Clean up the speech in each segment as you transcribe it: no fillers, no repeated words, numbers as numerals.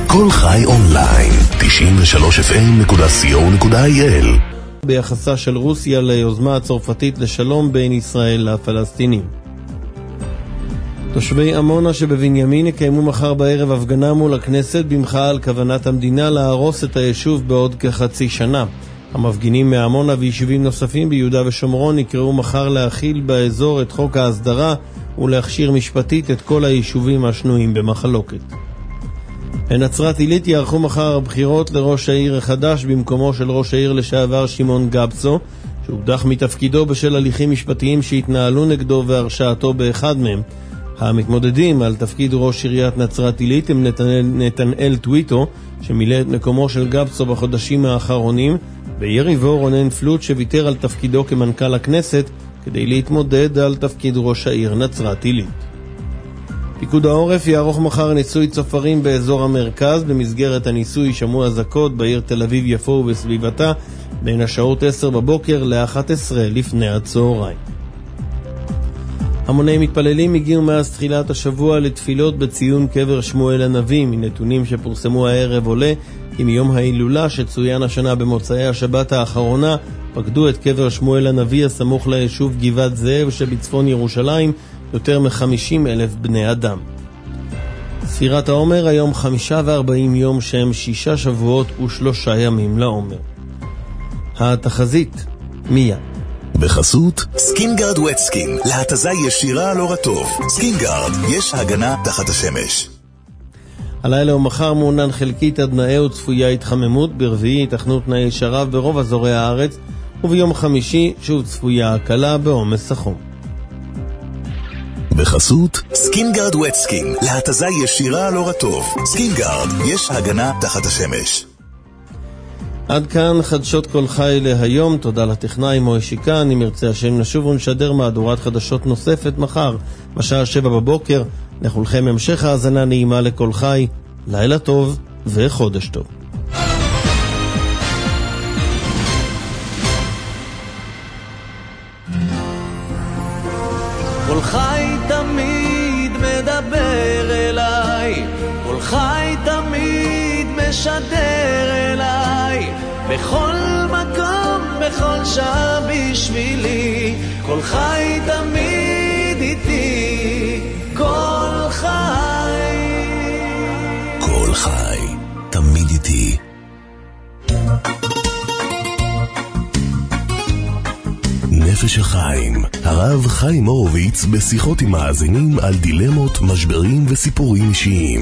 כל חי אונליין, 93fm.co.il. ביחסה של רוסיה ליוזמה הצרפתית לשלום בין ישראל לפלסטינים. תושבי עמונה שבבנימין יקיימו מחר בערב הפגנה מול הכנסת במחאה על כוונת המדינה להרוס את היישוב בעוד כחצי שנה. המפגינים מעמונה ויישובים נוספים ביהודה ושומרון יקראו מחר להכיל באזור את חוק ההסדרה ולהכשיר משפטית את כל היישובים השנויים במחלוקת. בנצרת עילית יערכו מחר הבחירות לראש העיר החדש במקומו של ראש העיר לשעבר שמעון גבצו, שהודח מתפקידו בשל הליכים משפטיים שהתנהלו נגדו והרשעתו באחד מהם. המתמודדים על תפקיד ראש עיריית נצרת עילית הם נתנאל טוויטו, שמילא את מקומו של גבצו בחודשים האחרונים, ויריבו רונן פלוט שוויתר על תפקידו כמנכ"ל הכנסת כדי להתמודד על תפקיד ראש העיר נצרת עילית. פיקוד העורף יערוך מחר ניסוי צופרים באזור המרכז. במסגרת הניסוי יישמעו אזעקות בעיר תל אביב יפו ובסביבתה בין השעות 10 בבוקר ל-11 לפני הצהריים. המוני מתפללים הגיעו מאז תחילת השבוע לתפילות בציון קבר שמואל הנביא. מנתונים שפורסמו הערב עולה כי מיום ההילולה שצוין השנה במוצאי השבת האחרונה פקדו את קבר שמואל הנביא הסמוך ליישוב גבעת זאב שבצפון ירושלים יותר מ-50,000 בני אדם. ספירת העומר היום 45 יום שהם 6 שבועות ו3 ימים לעומר. התחזית מיד בחסות סקינגארד ווט סקין, להתזה ישירה על אור הטוב. סקינגארד, יש הגנה תחת השמש. הלילה ומחר מעונן חלקית עד נאה וצפויה התחממות. ברביעי יתכנו תנאי שרב ברוב אזורי הארץ, וביום חמישי שוב צפויה הקלה בעומס החום. בחסות סקינגארד ווט סקין, להתזה ישירה על אור הטוב. סקינגארד, יש הגנה תחת השמש. עד כאן חדשות כל חי להיום. תודה לטכנאי מוישיקה. אם ירצה השם נשוב ונשדר מהדורת חדשות נוספת מחר בשעה 7 בבוקר. לכולכם המשך האזנה נעימה לכל חי, לילה טוב וחודש טוב. כל חי תמיד מדבר אליי, כל חי תמיד משדר אליי, בכל מקום, בכל שעה בשבילי, כל חי תמיד איתי, כל חי. כל חי תמיד איתי. נפש החיים, הרב חיים הורוביץ בשיחות עם מאזינים על דילמות, משברים וסיפורים אישיים.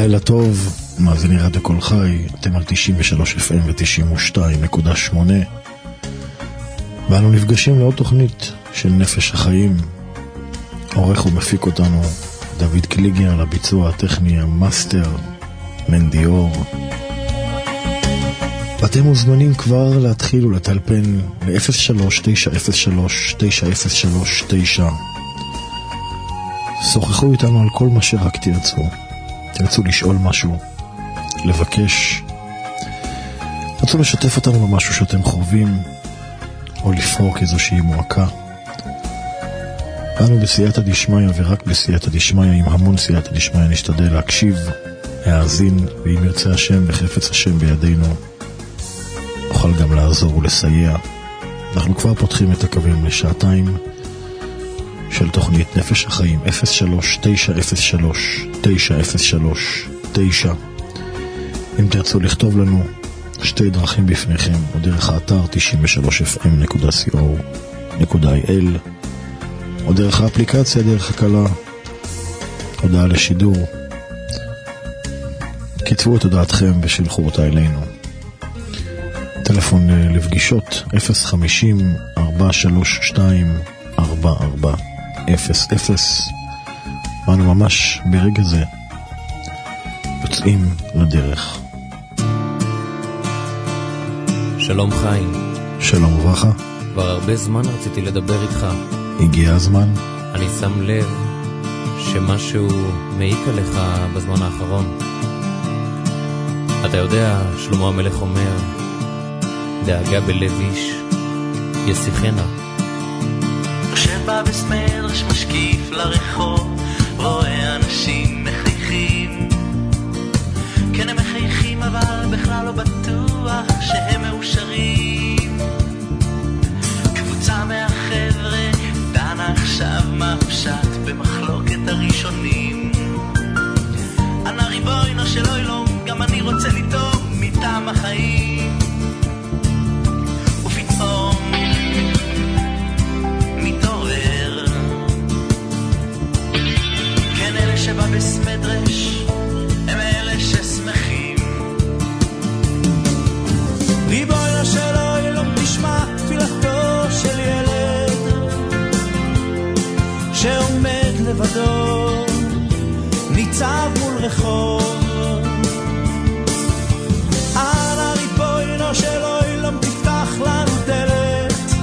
לילה טוב, מאזיני רדיו כל חי, אתם על 93 FM ו-92.8, ואנו נפגשים לעוד תוכנית של נפש החיים. עורך ומפיק אותנו דוד קליגר, לביצוע הטכני המאסטר מנדי אור. ואתם מוזמנים כבר להתחיל ולטלפן ל-03-903-9039. שוחחו איתנו על כל מה שרק תרצו לשאול משהו, לבקש, רצו לשתף אותנו במשהו שאתם חווים, או לפרוק איזושהי מועקה. אנו בסייעתא דשמיא, ורק בסייעתא דשמיא, עם המון סייעתא דשמיא, נשתדל להקשיב, להאזין, ואם ירצה השם וחפץ השם בידינו, נוכל גם לעזור ולסייע. אנחנו כבר פותחים את הקווים לשעתיים של תוכנית נפש החיים. 03-903-9039. אם תרצו לכתוב לנו, שתי דרכים בפניכם, או דרך האתר 93fm.co.il, או דרך האפליקציה, דרך הקלה, הודעה לשידור. כתבו את הודעתכם ושלחו אותה אלינו. טלפון לפגישות 050-432-4400. ואנו ממש ברגע זה יוצאים לדרך. שלום חיים. שלום וברכה. כבר הרבה זמן רציתי לדבר איתך. הגיע הזמן. אני שם לב שמשהו מעיק עליך בזמן האחרון. אתה יודע, שלמה המלך אומר, דאגה בלב איש ישיחנה. שבא בסמדרש משקיף לרחוב, רואה אנשים מחייכים. כן הם מחייכים אבל בכלל לא בטוח שהם מאושרים. קבוצה מהחבר'ה דנה עכשיו מה פשט במחלוקת הראשונים. אנא ריבונו של עולם, גם אני רוצה לטעום מטעם החיים. ופתאום מתעורר, כן אלה שבא בסמדרש הם אלה ששמחים. ריבונו של עולם, תשמע תפילתו של ילד שעומד לבדו, ניצב מול רחוב. אנא ריבונו של עולם, תפתח לנו דלת.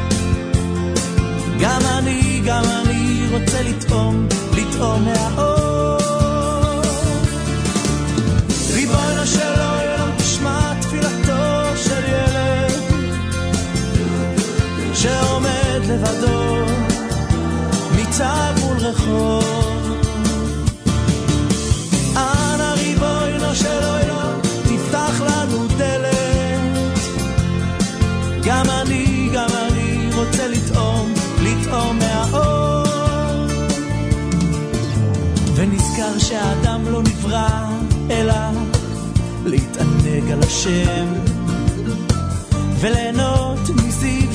גם אני רוצה לטעום מהאור. ריבונו של עולם, תשמע תפילתו של ילד שעומד לבדו, ניצב מול רחוב. אנא ריבונו של עולם, תפתח לנו דלת. גם אני רוצה לטעום מהאור. ונזכר שהאדם לא נברא אלא להתענג על השם וליהנות מזיו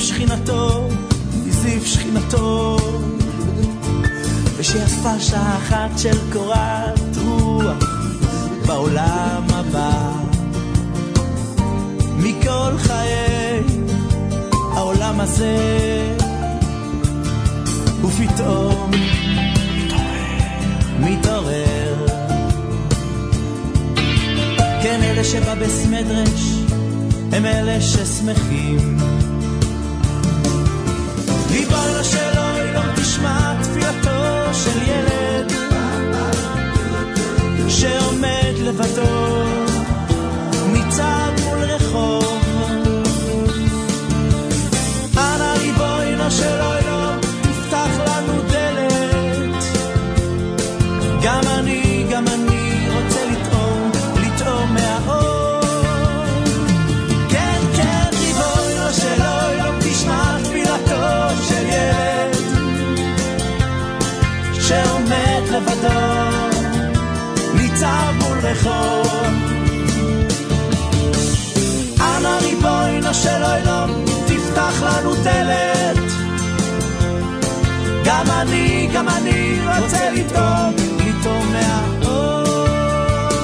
שכינתו, ושיפה שעה אחת של קורת רוח בעולם הבא. מכל חיי העולם הזה, ופתאום מתעורר. כן אלה שבא בסמדרש הם אלה ששמחים. ריבונו של עולם, תשמע תפילתו של ילד שעומד לבדו, ניצב מול רחוב. אנא ריבונו של עולם, תפתח לנו דלת. גם אני רוצה לטעום מהאור. כן ריבונו של עולם, תשמע תפילתו של ילד שעומד לבדו, ניצב מול רחוב. אנא ריבונו של עולם, תפתח לנו דלת. גם אני רוצה לטעום מהאור.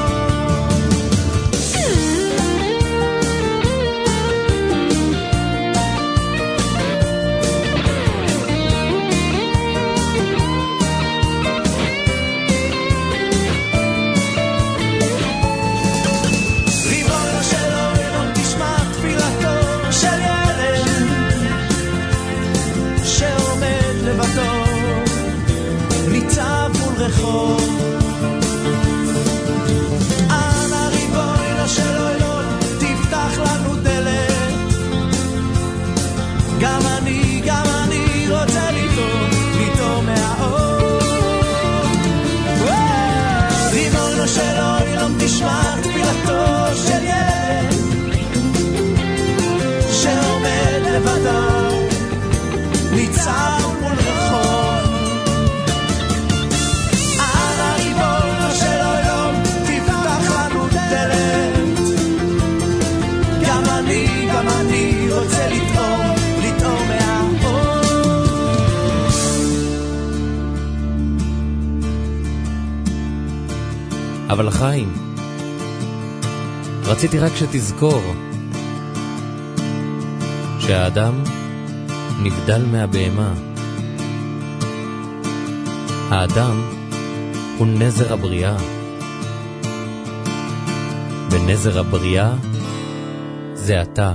גם אני רוצה לטעום מהאור. ריבונו של עולם תשמע תפילתו של ילד שעומד לבדו ניצב מול רחוב. אנא ריבונו של עולם תפתח לנו דלת. גם אני רוצה לטעום מהאור. אבל חיים, רציתי רק שתזכור שהאדם נבדל מהבהמה. האדם הוא נזר הבריאה, ונזר הבריאה זה אתה.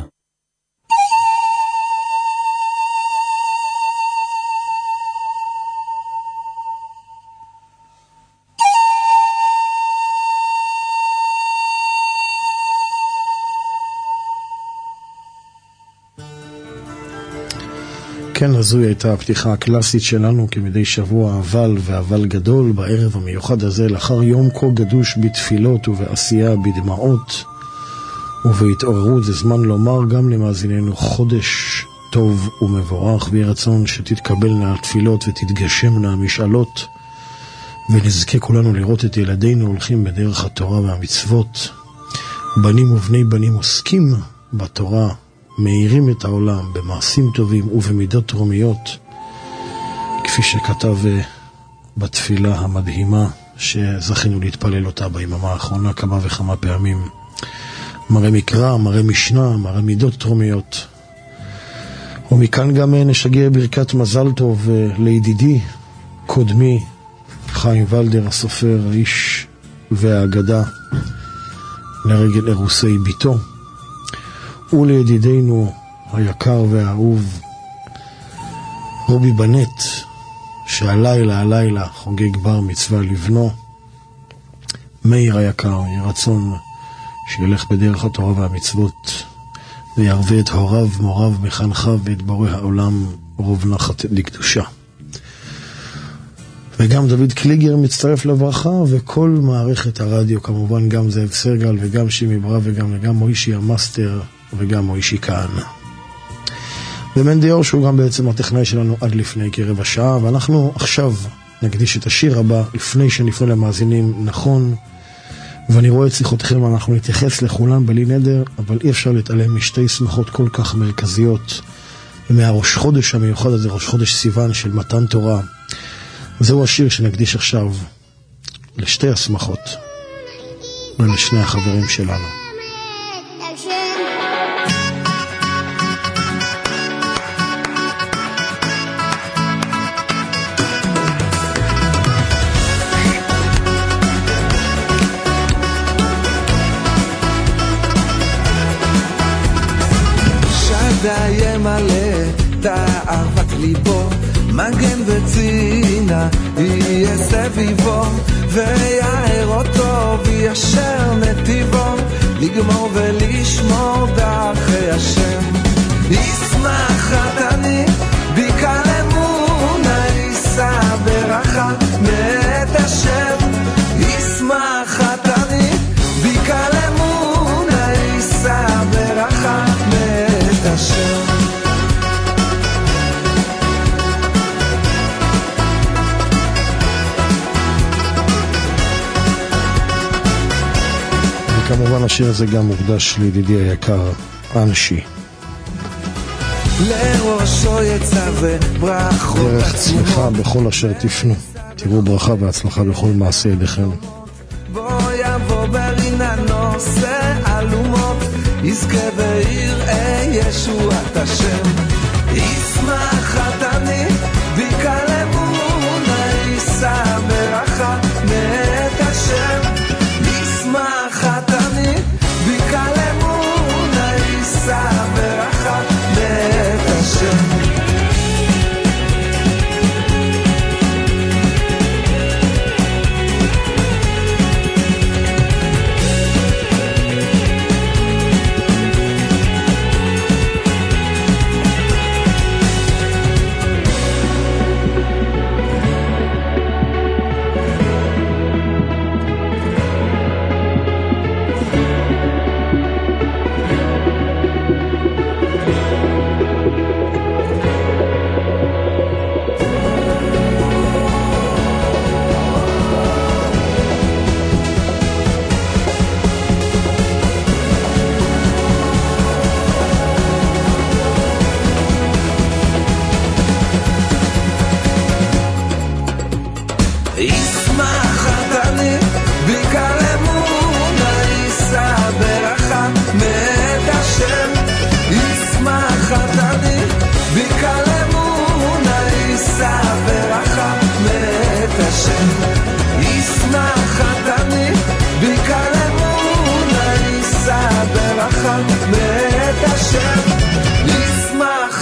כן, אז זו הייתה הפתיחה הקלאסית שלנו כמדי שבוע, אבל גדול בערב המיוחד הזה, לאחר יום כה גדוש בתפילות ובעשייה, בדמעות ובהתעוררות. זה זמן לומר גם למאזיננו חודש טוב ומבורך, ויהי רצון שתתקבלנה התפילות ותתגשמנה המשאלות, ונזכה כולנו לראות את ילדינו הולכים בדרך התורה והמצוות, בנים ובני בנים עוסקים בתורה, מאירים את העולם במעשים טובים ובמידות תרומיות, כפי שכתב בתפילה המדהימה שזכינו להתפלל אותה ביממה האחרונה כמה וכמה פעמים. מראה מקרא, מראה משנה, מראה מידות תרומיות. ומכאן גם נשגע ברכת מזל טוב לידידי, קודמי, חיים ולדר, הסופר, האיש והאגדה, לרגל אירוסי ביתו. ולידידנו היקר והאהוב רובי בנט, שהלילה חוגג בר מצווה לבנו. מאיר היקר, יהי רצון שילך בדרך התורה והמצוות וירווה את הוריו, מוריו, מחנכיו ואת בורא העולם רוב נחת לקדושה. וגם דוד קליגר מצטרף לברכה, וכל מערכת הרדיו, כמובן גם זאב סרגל וגם שימי ברא וגם מוישי המאסטר וגם מוישי כהן. ומנדי אור שהוא גם בעצם הטכנאי שלנו עד לפני כרבע שעה, ואנחנו עכשיו נקדיש את השיר הבא לפני שנפנה למאזינים. נכון, ואני רואה את שיחותכם, אנחנו נתייחס לכולם בלי נדר, אבל אי אפשר להתעלם משתי שמחות כל כך מרכזיות ומהראש חודש המיוחד הזה, ראש חודש סיוון של מתן תורה. זהו השיר שנקדיש עכשיו לשתי השמחות ולשני החברים שלנו. שדאי מלא תאוות ליבו, מגן וצינה יהיה סביבו, ויער אותו וישר נתיבו, לגמור ולשמור דרכי השם. ישמח חתני ביקל אמונה, יישא ברכה מאת השם. ישמח חתני ביקל אמונה, יישא ברכה מאת השם. כמובן השיר הזה גם מוקדש לידידי היקר אנשי. לראשו יצא וברכות דרך צמיחה בכל אשר תפנו, תראו ברכה והצלחה בכל מעשה ידיכם. בוא יבוא ברינה נושא אלומות, יזכה ויראה ישועת השם. ישמח חתני ביקל אמונה, יישא ברכה מאת השם. ישמח חתני ביקל אמונה, יישא ברכה מאת השם.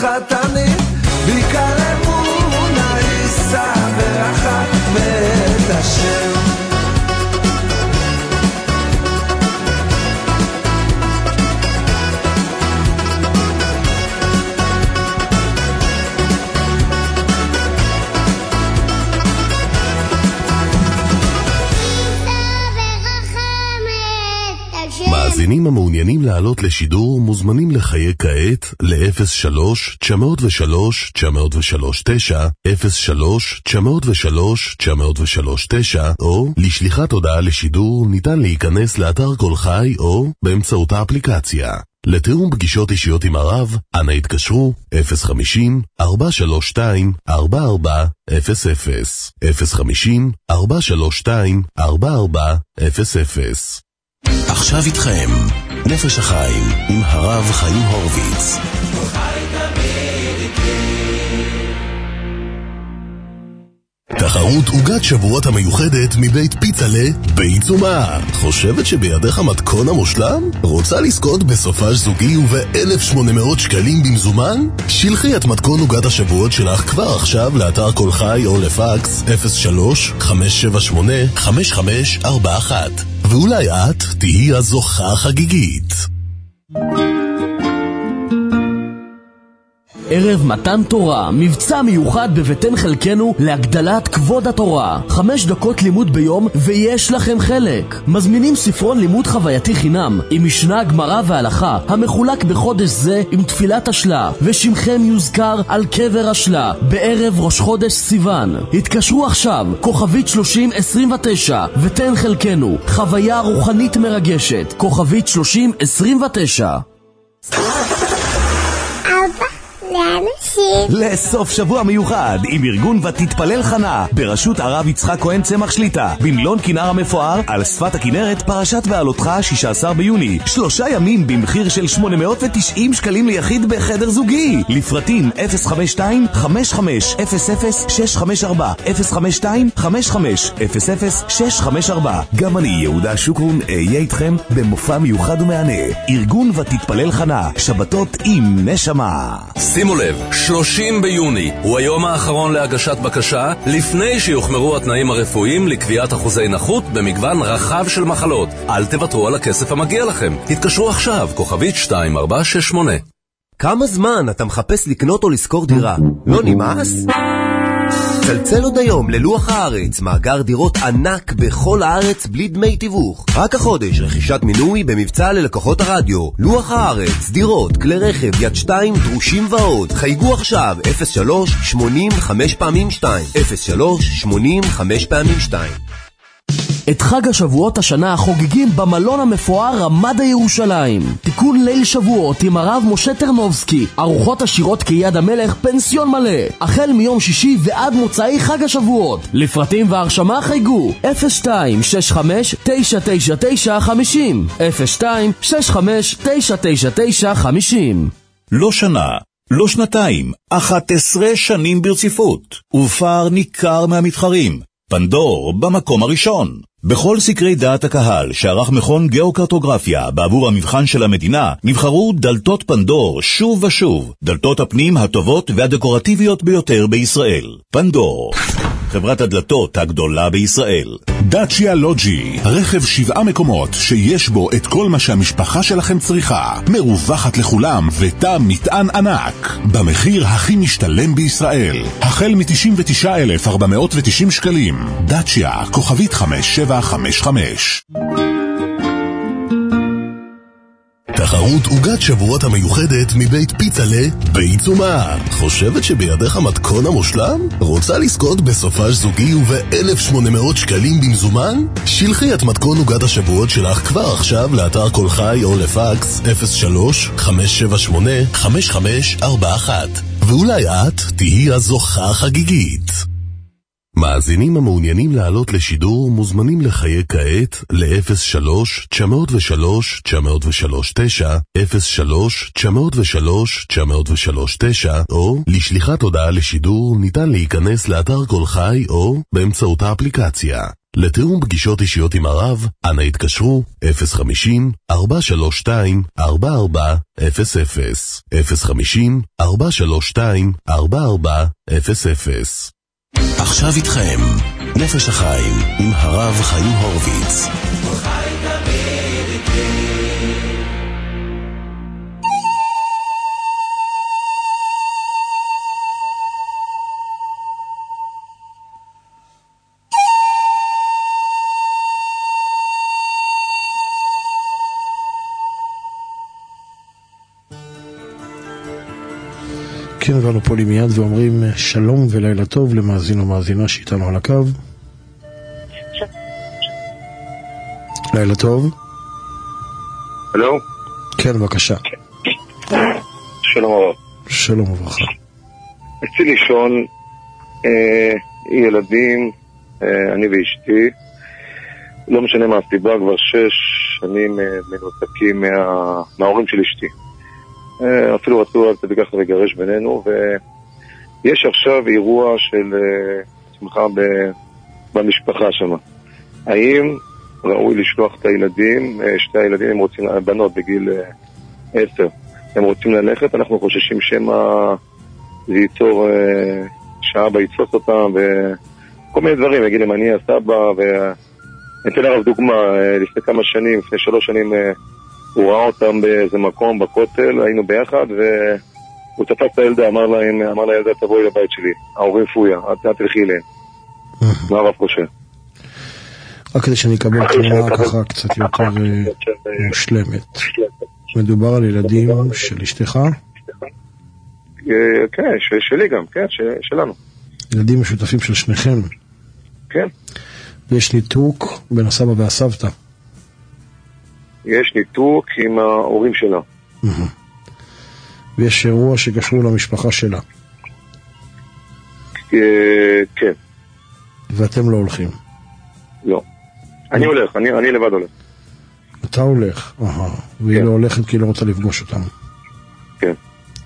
ישמחת אני ביקר אמונה יישא ואחת מאת השם. מאזינים המעוניינים לעלות לשידור מוזמנים לחייג כעת ל-03-903-903-9, 03-903-903-9, או לשליחת הודעה לשידור ניתן להיכנס לאתר כל חי או באמצעות האפליקציה. לתיאום פגישות אישיות עם הרב, אנא התקשרו 050-432-4400, 050-432-4400. עכשיו איתכם, נפש החיים עם הרב חיים הורוביץ. תחרות עוגת שבועות המיוחדת מבית פיצלה בעיצומה. חושבת שבידיך מתכון המושלם? רוצה לזכות בסופש זוגי וב-1,800 שקלים במזומן? שלחי את מתכון עוגת השבועות שלך כבר עכשיו לאתר כל חי או לפקס 03-578-5541, ואולי את תהי הזוכה החגיגית. ערב מתן תורה, מבצע מיוחד בבטן חלקנו להגדלת כבוד התורה. 5 דקות לימוד ביום ויש לכם חלק. מזמינים ספרון לימוד חווייתי חינם עם משנה, גמרא והלכה המחולק בחודש זה עם תפילת השלה, ושמכם יוזכר על קבר השלה בערב ראש חודש סיוון. התקשרו עכשיו, כוכבית 3029, ותן חלקנו חוויה רוחנית מרגשת, כוכבית 3029. לסוף שבוע מיוחד עם ארגון ותתפלל חנה בראשות הרב יצחק כהן צמח שליטה במלון כנר המפואר על שפת הכנרת, פרשת בעלותך 16 ביוני. 3 ימים במחיר של 890 שקלים ליחיד בחדר זוגי. לפרטים 052-5500-654, 052-5500-654. גם אני יהודה שוקרון אהיה איתכם במופע מיוחד ומענה. ארגון ותתפלל חנה, שבתות עם נשמה. שימו לב, 30 ביוני הוא היום האחרון להגשת בקשה לפני שיוחמרו התנאים הרפואיים לקביעת אחוזי נכות במגוון רחב של מחלות. אל תוותרו על הכסף המגיע לכם. התקשרו עכשיו, כוכבית 2468. כמה זמן אתה מחפש לקנות או לשכור דירה? לא נמאס? צלצל עוד היום ללוח הארץ, מאגר דירות ענק בכל הארץ בלי דמי תיווך. רק החודש רכישת מינוי במבצע ללקוחות הרדיו. לוח הארץ, דירות, כלי רכב, יד 2, דרושים ועוד. חייגו עכשיו 03-80-5x2, 03-80-5x2. את חג השבועות השנה חוגגים במלון המפואר רמדה ירושלים. תיקון ליל שבועות עם הרב משה טרנובסקי, ארוחות עשירות כיד המלך, פנסיון מלא החל מיום שישי ועד מוצאי חג השבועות. לפרטים והרשמה חייגו 02-65-999-50, 02-65-999-50. לא שנה, לא שנתיים, 11 שנים ברציפות, ופער ניכר מהמתחרים. פנדור במקום הראשון. בכל סקרי דעת הקהל שערך מכון גיאוקרטוגרפיה בעבור המבחן של המדינה, נבחרו דלתות פנדור שוב ושוב, דלתות הפנים הטובות והדקורטיביות ביותר בישראל. פנדור, חברת הדלתות הגדולה בישראל. דאצ'יה לוג'י, רכב 7 מקומות שיש בו את כל מה שהמשפחה שלכם צריכה, מרווחת לכולם ותא מטען ענק במחיר הכי משתלם בישראל, החל מ-99,490 שקלים. דאצ'יה, כוכבית 5755. תחרות עוגת שבועות המיוחדת מבית פיצלה בעיצומה. חושבת שבידיך מתכון המושלם? רוצה לזכות בסופש זוגי וב-1,800 שקלים במזומן? שלחי את מתכון עוגת השבועות שלך כבר עכשיו לאתר כל חי או לפקס 03-578-5541, ואולי את תהי הזוכה החגיגית. מאזינים המעוניינים לעלות לשידור מוזמנים לחייג כעת ל-03-903-903-9, 03-903-903-9, או לשליחת הודעה לשידור ניתן להיכנס לאתר כל חי או באמצעות האפליקציה. לתיאום פגישות אישיות עם הרב, אנא התקשרו 050-432-4400, 050-432-4400. עכשיו איתכם, נפש החיים עם הרב חיים הורוביץ. כן, ואנו פועלים מיד ואומרים שלום ולילה טוב למאזין או מאזינה שאיתנו על הקו. לילה טוב. הלו? כן, בבקשה. שלום הרב. שלום וברכה. רציתי לשאול, ילדים, אני ואשתי, לא משנה מה הסיבה, כבר 6 שנים מנותקים מההורים של אשתי. אפילו רצו על זה ככה לגרש בינינו, ויש עכשיו אירוע של שמחה במשפחה שם. האם ראוי לשלוח את הילדים, 2 הילדים, הם רוצים, בנות בגיל 10, הם רוצים ללכת, אנחנו חוששים שמה זה ייצור שהאבא יתפוס אותם וכל מיני דברים, יגיד להם אני הסבא, ואתן הרב דוגמה, לפני כמה שנים, לפני 3 שנים, הוא ראה אותם באיזה מקום בכותל, היינו ביחד, והוא תפס את הילדה, אמר לילדה תבואי לבית שלי, ההורים פויה, את תלכי אליהם. מה הרב חושב? רק כדי שאני אקבל תמונה ככה קצת יותר מושלמת. מדובר על ילדים של אשתך? כן, שלי גם, כן, שלנו. ילדים משותפים של שניכם? כן. ויש ניתוק בין הסבא והסבתא? יש ניתוק עם ההורים שלה. ויש אירוע שקשור למשפחה שלה? כן. ואתם לא הולכים? לא. אני הולך, אני לבד הולך. אתה הולך? והיא לא הולכת כי היא לא רוצה לפגוש אותם? כן.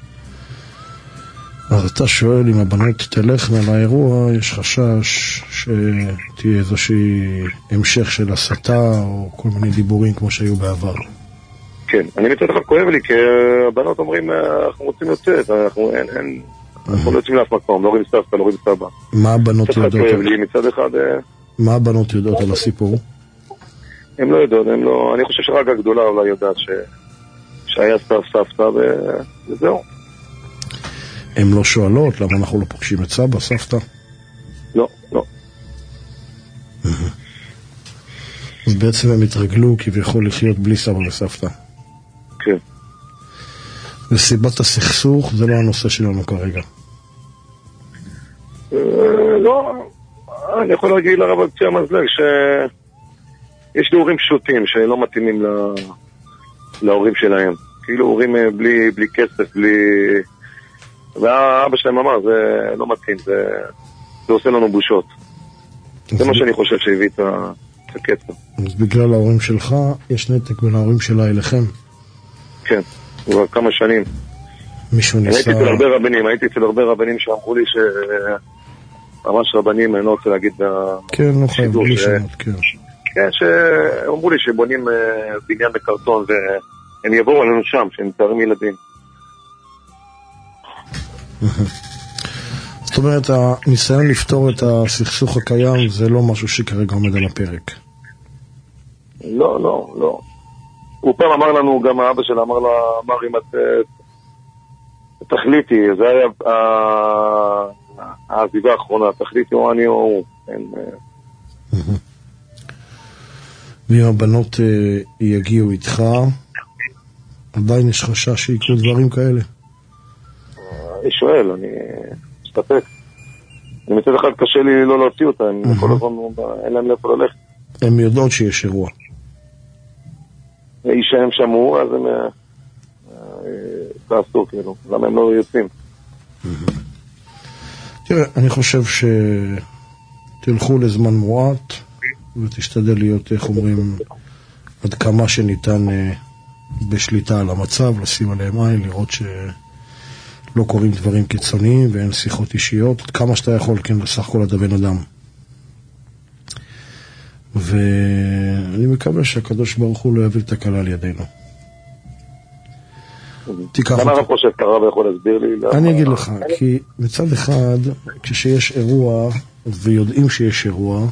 אז אתה שואל אם הבנות תלכנה לאירוע, יש חשש שתהיה איזושהי המשך של הסתה או כל מיני דיבורים כמו שהיו בעבר. כן, אני מצד אחד כואב לי כי הבנות אומרים אנחנו רוצים לצאת, אנחנו לא יוצאים לאף מקום, לא רואים סבתא, לא רואים סבא. מה הבנות יודעות? מצד אחד... מה הבנות יודעות על הסיפור? הם לא יודעות, אני חושב שרק הגדולה אולי יודעת שהיה סבתא וזהו. הן לא שואלות למה אנחנו לא פוגשים את סבא, סבתא? לא, לא. אז בעצם הם התרגלו כביכול לחיות בלי סבא וסבתא. כן. וסיבת הסכסוך זה לא הנושא שלנו כרגע. לא, אני יכול להגיד לרב על קצה המזלג שיש לי הורים פשוטים שלא מתאימים להורים שלהם. כאילו הורים בלי כסף, בלי... והאבא שלהם אמר, זה לא מתאים, זה עושה לנו בושות. זה מה שאני חושב שהביא את הקטע. אז בגלל ההורים שלך, יש נתק בין ההורים שלה אליכם? כן, כבר כמה שנים. מישהו ניסה... הייתי אצל הרבה רבנים שאמרו לי ממש רבנים, אני לא רוצה להגיד כן, לא חייב, בלי שמות, כן. כן, שאמרו לי שבונים בניין בקרטון והם יבואו עלינו שם, שהם מתארים ילדים. זאת אומרת, הניסיון לפתור את הסכסוך הקיים זה לא משהו שכרגע עומד על הפרק. לא, לא, לא. הוא פעם אמר לנו, גם האבא שלה אמר אם את תחליטי, זה היה העזיבה האחרונה, תחליטי או אני או הוא. ואם הבנות יגיעו איתך, עדיין יש חשש שיקרו דברים כאלה? אני שואל, אני מסתפק. אני מצד אחד קשה לי לא להוציא אותה, כל הזמן אין להם לאיפה ללכת. הם יודעות שיש אירוע. שהם שמעו, אז הם תעשו, כאילו. למה הם לא יוצאים? תראה, אני חושב תלכו לזמן מועט, ותשתדל להיות, איך אומרים, עד כמה שניתן בשליטה על המצב, לשים עליהם עין, לראות שלא קוראים דברים קיצוניים ואין שיחות אישיות, עד כמה שאתה יכול, כן, בסך הכל אתה בן אדם. ואני מקווה שהקדוש ברוך הוא לא יביא את הקלה על ידינו. למה אתה חושב, הרב יכול להסביר לי? אני אגיד לך, כי מצד אחד, כשיש אירוע, ויודעים שיש אירוע,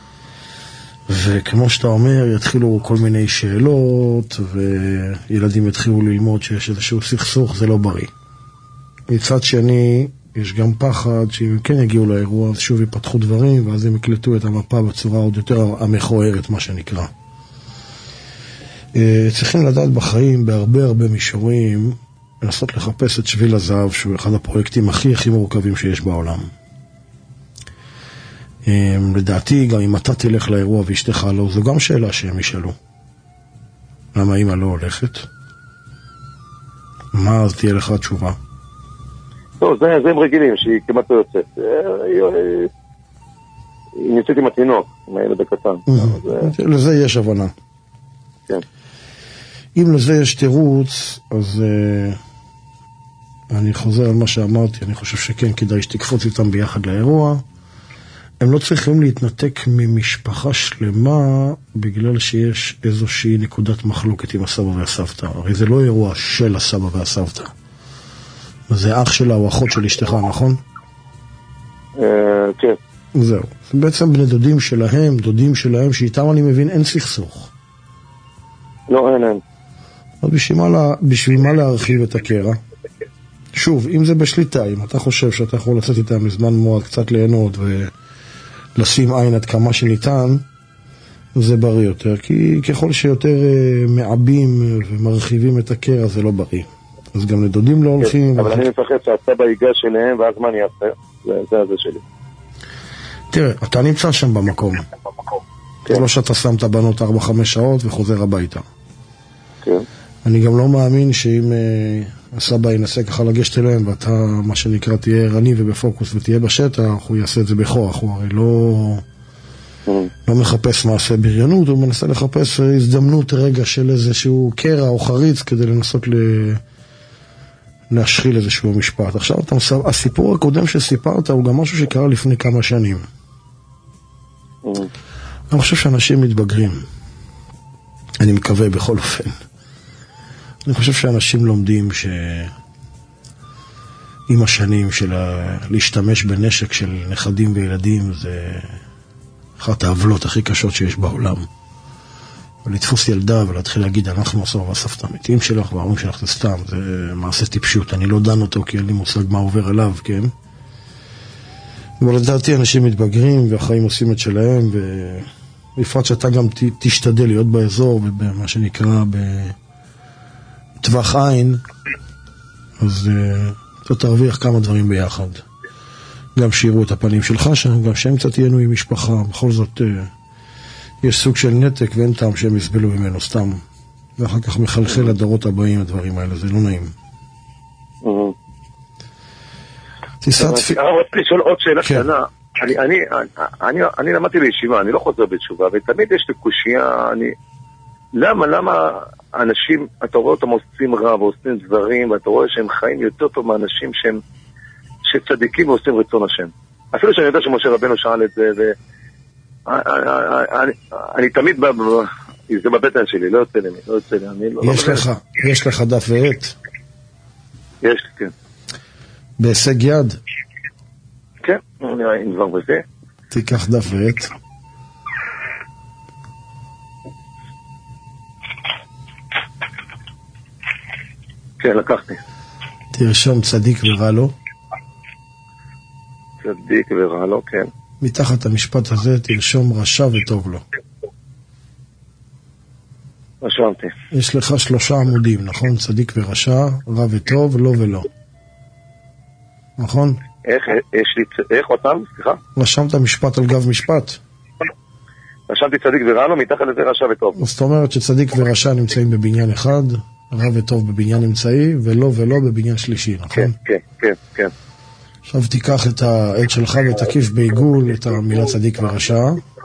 וכמו שאתה אומר, יתחילו כל מיני שאלות, וילדים יתחילו ללמוד שיש איזשהו סכסוך, זה לא בריא. מצד שני, יש גם פחד שאם הם כן יגיעו לאירוע, אז שוב יפתחו דברים, ואז הם יקלטו את המפה בצורה עוד יותר המכוערת, מה שנקרא. צריכים לדעת בחיים, בהרבה מישורים, לנסות לחפש את שביל הזהב, שהוא אחד הפרויקטים הכי מורכבים שיש בעולם. לדעתי, גם אם אתה תלך לאירוע ואשתך לא, זו גם שאלה שהם ישאלו. למה אמא לא הולכת? מה אז תהיה לך תשובה? לא, זה הם רגילים, שהיא כמעט לא יוצאת. היא נמצאת עם התינוק, עם הילד הקטן. לזה יש הבנה. כן. אם לזה יש תירוץ, אז אני חוזר על מה שאמרתי, אני חושב שכן כדאי שתקפוץ איתם ביחד לאירוע. הם לא צריכים להתנתק ממשפחה שלמה בגלל שיש איזושהי נקודת מחלוקת עם הסבא והסבתא. הרי זה לא אירוע של הסבא והסבתא. זה אח שלה או אחות של אשתך, נכון? כן. זהו. זה בעצם בני דודים שלהם, דודים שלהם, שאיתם אני מבין אין סכסוך. לא, אין. אז בשביל מה להרחיב את הקרע? שוב, אם זה בשליטה, אם אתה חושב שאתה יכול לצאת איתם לזמן מועד, קצת ליהנות ולשים עין עד כמה שניתן, זה בריא יותר, כי ככל שיותר מעבים ומרחיבים את הקרע, זה לא בריא. אז גם לדודים לא הולכים. אבל אני מפחד שהסבא ייגש אליהם, ואז מה אני אעשה? זה הזה שלי. תראה, אתה נמצא שם במקום. זה לא שאתה שם את הבנות 4-5 שעות וחוזר הביתה. כן. אני גם לא מאמין שאם הסבא ינסה ככה לגשת אליהם, ואתה, מה שנקרא, תהיה ערני ובפוקוס ותהיה בשטח, הוא יעשה את זה בכוח. הוא הרי לא מחפש מעשה בריונות, הוא מנסה לחפש הזדמנות רגע של איזשהו קרע או חריץ כדי לנסות להשחיל איזשהו משפט. עכשיו, הסיפור הקודם שסיפרת הוא גם משהו שקרה לפני כמה שנים. אני חושב שאנשים מתבגרים. אני מקווה בכל אופן. אני חושב שאנשים לומדים עם השנים של להשתמש בנשק של נכדים וילדים זה אחת העוולות הכי קשות שיש בעולם. ולתפוס ילדה ולהתחיל להגיד אנחנו הסבא והסבתא האמיתיים שלך וההורים שלך זה סתם, זה מעשה טיפשות. אני לא דן אותו כי אין לי מושג מה עובר עליו, כן? אבל לדעתי אנשים מתבגרים והחיים עושים את שלהם, ובפרט שאתה גם תשתדל להיות באזור ובמה שנקרא בטווח עין, אז אתה תרוויח כמה דברים ביחד. גם שיראו את הפנים שלך שם, גם שהם קצת תהיינו עם משפחה. בכל זאת יש סוג של נתק ואין טעם שהם יסבלו ממנו סתם, ואחר כך מחלחל לדורות הבאים הדברים האלה, זה לא נעים. אני רוצה לשאול עוד שאלה קטנה. אני למדתי בישיבה, אני לא חוזר בתשובה, ותמיד יש לי קושיה, למה אנשים, אתה רואה אותם עושים רע ועושים דברים, ואתה רואה שהם חיים יותר טוב מאנשים שהם שצדיקים ועושים רצון השם. אפילו שאני יודע שמשה רבנו שאל את זה, אני תמיד זה בבטן שלי, לא יוצא לי. יש לך דף ועט? יש לי, כן. בהישג יד? כן, נראה אם כבר בזה. תיקח דף ועט. כן, לקחתי. תרשום צדיק ורע לו. צדיק ורע לו, כן. מתחת המשפט הזה תרשום רשע וטוב לו. רשמתי. יש לך 3 עמודים, נכון? צדיק ורשע, רע וטוב, לא ולא. נכון? איך אותם? סליחה? רשמת משפט על גב משפט. רשמתי צדיק ורע לו, מתחת לזה רשע וטוב. זאת אומרת שצדיק ורשע נמצאים בבניין אחד, רע וטוב בבניין אמצעי, ולא בבניין שלישי, נכון? כן. עכשיו תיקח את העט שלך ותקיף בעיגול את המילה צדיק ורשע.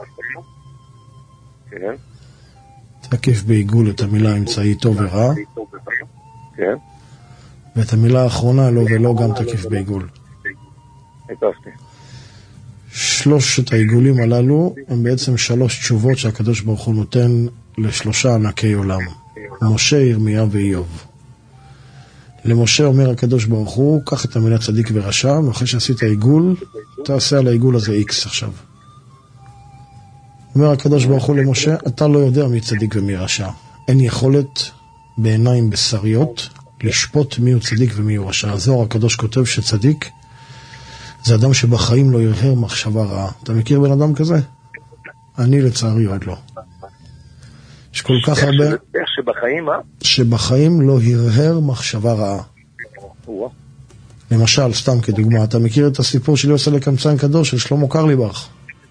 כן. תקיף בעיגול את המילה אמצעי טוב ורע. כן. ואת המילה האחרונה לא ולא גם תקיף בעיגול. הקפתי. שלושת העיגולים הללו הם בעצם 3 תשובות שהקדוש ברוך הוא נותן ל3 ענקי עולם. משה, ירמיה ואיוב. למשה אומר הקדוש ברוך הוא, קח את המילה צדיק ורשע, ואחרי שעשית עיגול, תעשה על העיגול הזה X עכשיו. אומר הקדוש ברוך הוא למשה, אתה לא יודע מי צדיק ומי רשע. אין יכולת בעיניים בשריות לשפוט מי הוא צדיק ומי הוא רשע. הזוהר הקדוש כותב שצדיק זה אדם שבחיים לא ירהר מחשבה רעה. אתה מכיר בן אדם כזה? אני לצערי עוד לא. יש כל כך הרבה... איך שבחיים, שבחיים לא ירהר מחשבה רעה. למשל, סתם כדוגמה, אתה מכיר את הסיפור של יוסף לקמצן קדוש, של שלמה קרליבך?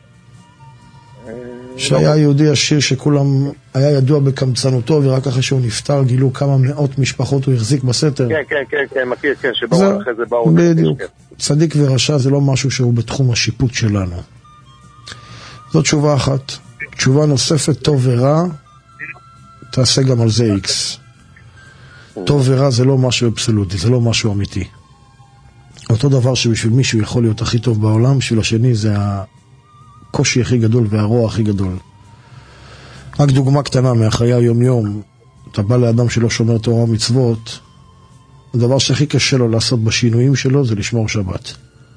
שהיה יהודי עשיר שכולם היה ידוע בקמצנותו, ורק אחרי שהוא נפטר גילו כמה מאות משפחות הוא החזיק בסתר. כן, מכיר, כן, שבאו אחרי זה באו. בדיוק. צדיק ורשע זה לא משהו שהוא בתחום השיפוט שלנו. זאת תשובה אחת. תשובה נוספת, טוב ורע, תעשה גם על זה X. טוב ורע זה לא משהו אבסולוטי, זה לא משהו אמיתי. אותו דבר שבשביל מישהו יכול להיות הכי טוב בעולם, בשביל השני זה הקושי הכי גדול והרוע הכי גדול. רק דוגמה קטנה מהחיי היום-יום, אתה בא לאדם שלא שומר תורה ומצוות, הדבר שהכי קשה לו לעשות בשינויים שלו זה לשמור שבת.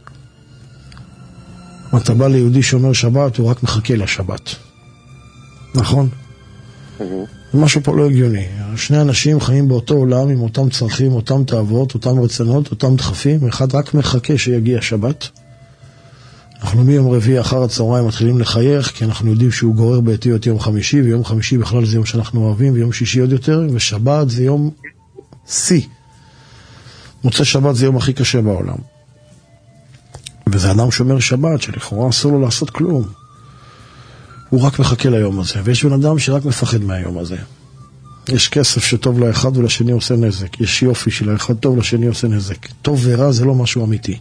אתה בא ליהודי שומר שבת, הוא רק מחכה לשבת. נכון? משהו פה לא הגיוני. שני אנשים חיים באותו עולם עם אותם צרכים, אותם תאוות, אותם רצונות, אותם דחפים. אחד רק מחכה שיגיע שבת. אנחנו מיום רביעי אחר הצהריים מתחילים לחייך, כי אנחנו יודעים שהוא גורר באתיות יום חמישי, ויום חמישי בכלל זה יום שאנחנו אוהבים, ויום שישי עוד יותר, ושבת זה יום C. מוצא שבת זה יום הכי קשה בעולם. וזה אדם שומר שבת, שלכאורה אסור לו לעשות כלום. הוא רק מחכה ליום הזה, ויש בן אדם שרק מפחד מהיום הזה. יש כסף שטוב לאחד ולשני עושה נזק, יש יופי שלאחד טוב לשני עושה נזק. טוב ורע זה לא משהו אמיתי.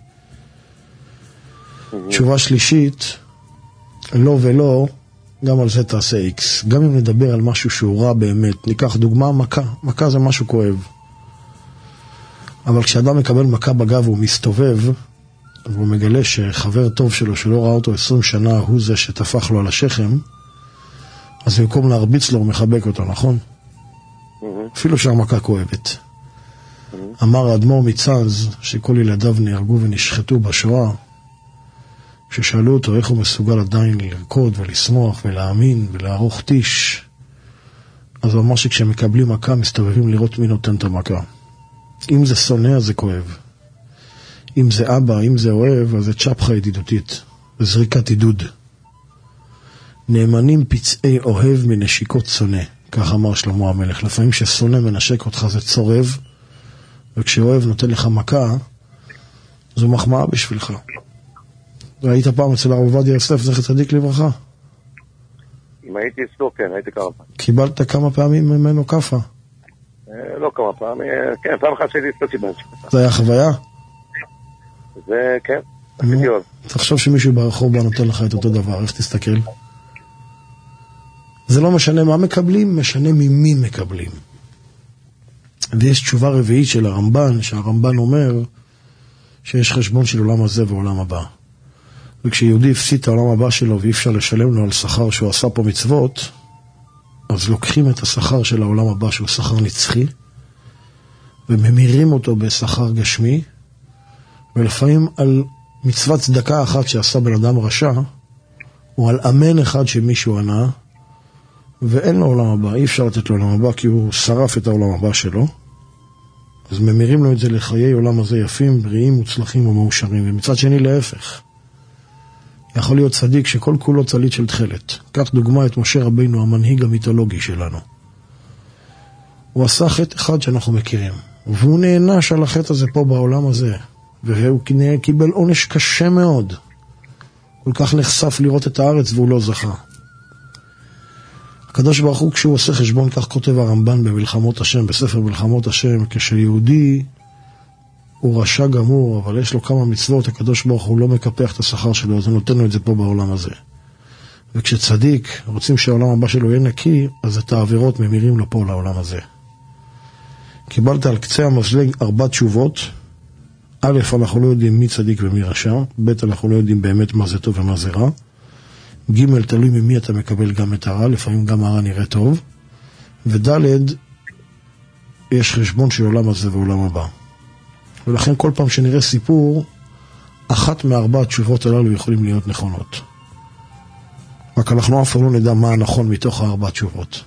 תשובה שלישית, לא ולא, גם על זה תעשה X. גם אם נדבר על משהו שהוא רע באמת, ניקח דוגמה, מכה. מכה זה משהו כואב. אבל כשאדם מקבל מכה בגב והוא מסתובב, והוא מגלה שחבר טוב שלו שלא ראה אותו 20 שנה הוא זה שטפח לו על השכם, אז במקום להרביץ לו הוא מחבק אותו, נכון? אפילו שהמכה כואבת. אמר האדמו"ר מצאנז שכל ילדיו נהרגו ונשחטו בשואה, כששאלו אותו איך הוא מסוגל עדיין לרקוד ולשמוח ולהאמין ולערוך טיש, אז הוא אמר שכשמקבלים מכה מסתובבים לראות מי נותן את המכה. אם זה שונא אז זה כואב. אם זה אבא, אם זה אוהב, אז זה צ'פחה ידידותית. זה זריקת עידוד. נאמנים פצעי אוהב מנשיקות שונא. כך אמר שלמה המלך. לפעמים ששונא מנשק אותך זה צורב, וכשאוהב נותן לך מכה, זו מחמאה בשבילך. והיית פעם אצל הרב עובדיה יוסף, זכר צדיק לברכה? אם הייתי אצלו, כן, הייתי כמה פעמים. קיבלת כמה פעמים ממנו כפה? לא כמה פעמים, כן, פעם אחת שהייתי אצלו קיבלתי. זה היה חוויה? זה, כן, עשיתי עוד. תחשוב שמישהו ברחוב בא נותן לך את אותו דבר, איך תסתכל? זה לא משנה מה מקבלים, משנה ממי מקבלים. ויש תשובה רביעית של הרמב"ן, שהרמב"ן אומר שיש חשבון של עולם הזה ועולם הבא. וכשיהודי הפסיד את העולם הבא שלו ואי אפשר לשלם לו על שכר שהוא עשה פה מצוות, אז לוקחים את השכר של העולם הבא שהוא שכר נצחי, וממירים אותו בשכר גשמי, ולפעמים על מצוות צדקה אחת שעשה בן אדם רשע, או על אמן אחד שמישהו ענה, ואין לו עולם הבא, אי אפשר לתת לו עולם הבא, כי הוא שרף את העולם הבא שלו, אז ממירים לו את זה לחיי עולם הזה יפים, בריאים, מוצלחים ומאושרים, ומצד שני להפך. יכול להיות צדיק שכל כולו צלית של תחלת. כך דוגמה את משה רבינו, המנהיג המיתולוגי שלנו. הוא עשה חטא אחד שאנחנו מכירים, והוא נענש על החטא הזה פה בעולם הזה, והוא קיבל עונש קשה מאוד. כל כך נחשף לראות את הארץ והוא לא זכה. הקדוש ברוך הוא כשהוא עושה חשבון, כך כותב הרמב"ן במלחמות השם, בספר מלחמות השם, כשיהודי הוא רשע גמור, אבל יש לו כמה מצוות, הקדוש ברוך הוא לא מקפח את השכר שלו, אז הוא נותן לו את זה פה בעולם הזה. וכשצדיק רוצים שהעולם הבא שלו יהיה נקי, אז את העבירות ממירים לו פה לעולם הזה. קיבלת על קצה המזלג 4 תשובות. א', אנחנו לא יודעים מי צדיק ומי רשע. ב', אנחנו לא יודעים באמת מה זה טוב ומה זה רע. ג', תלוי ממי אתה מקבל גם את הרע, לפעמים גם הרע נראה טוב. וד', יש חשבון של עולם הזה ועולם הבא. ולכן כל פעם שנראה סיפור, 1 מ4 התשובות הללו יכולים להיות נכונות. רק אנחנו אף לא נדע מה הנכון מתוך 4 תשובות.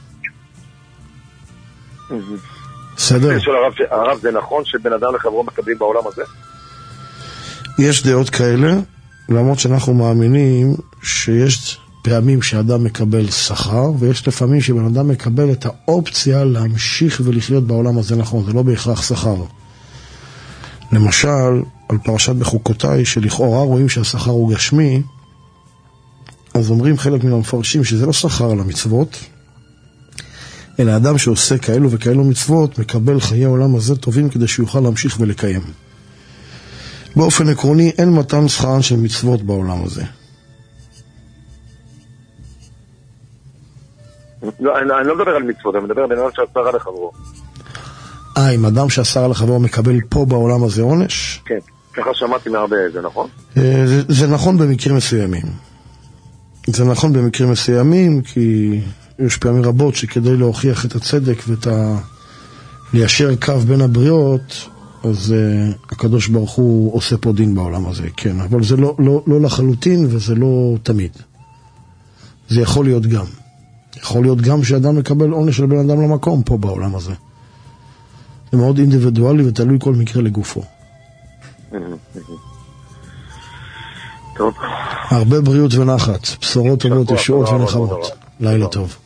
בסדר? הרב, זה נכון שבן אדם לחברו מקבלים בעולם הזה? יש דעות כאלה, למרות שאנחנו מאמינים שיש פעמים שאדם מקבל שכר, ויש לפעמים שבן אדם מקבל את האופציה להמשיך ולחיות בעולם הזה נכון, זה לא בהכרח שכר. למשל, על פרשת בחוקותיי, שלכאורה רואים שהשכר הוא גשמי, אז אומרים חלק מן המפרשים שזה לא שכר על המצוות, אלא אדם שעושה כאלו וכאלו מצוות, מקבל חיי העולם הזה טובים כדי שיוכל להמשיך ולקיים. באופן עקרוני, אין מתן שכרן של מצוות בעולם הזה. לא, אני לא מדבר על מצוות, אני מדבר על בן אדם שעשה רע לחברו. אם אדם שעשה רע לחברו מקבל פה בעולם הזה עונש? כן, ככה שמעתי מהרבה, זה נכון? זה נכון במקרים מסוימים. זה נכון במקרים מסוימים, כי יש פעמים רבות שכדי להוכיח את הצדק ליישר קו בין הבריות, אז הקדוש ברוך הוא עושה פה דין בעולם הזה, כן. אבל זה לא לחלוטין וזה לא תמיד. זה יכול להיות גם. יכול להיות גם שאדם מקבל עונש של בן אדם למקום פה בעולם הזה. זה מאוד אינדיבידואלי ותלוי כל מקרה לגופו. טוב. הרבה בריאות ונחת, בשורות טובות, ישועות ונחמות. לילה טוב.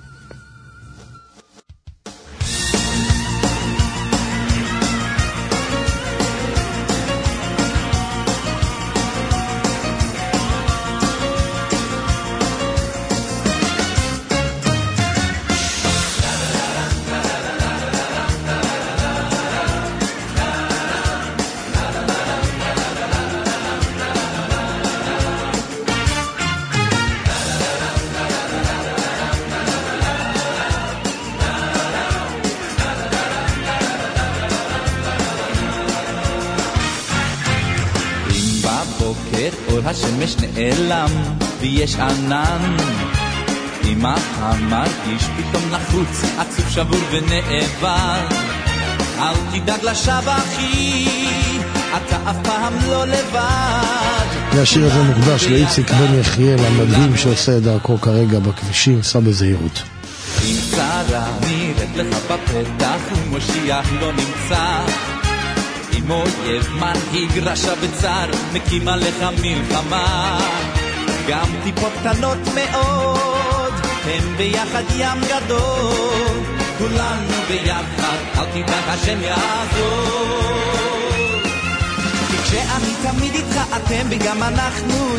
השמש נעלם ויש ענן, אמא המרגיש פתאום לחוץ, עצוב שבור ונאבד. אל תדאג לשווא אחי, אתה אף פעם לא לבד. והשיר הזה מוקדש לאיציק בן יחיאל המדהים שעושה את דרכו כרגע בכבישים, סע בזהירות. אם צרה נראית לך בפתח ומושיח לא נמצא, אם אויב מנהיג רשע וצר מקים עליך מלחמה, גם טיפות קטנות מאוד הם ביחד ים גדול, כולנו ביחד אל תדאג השם יעזור. כי כשאני תמיד איתך אתם וגם אנחנו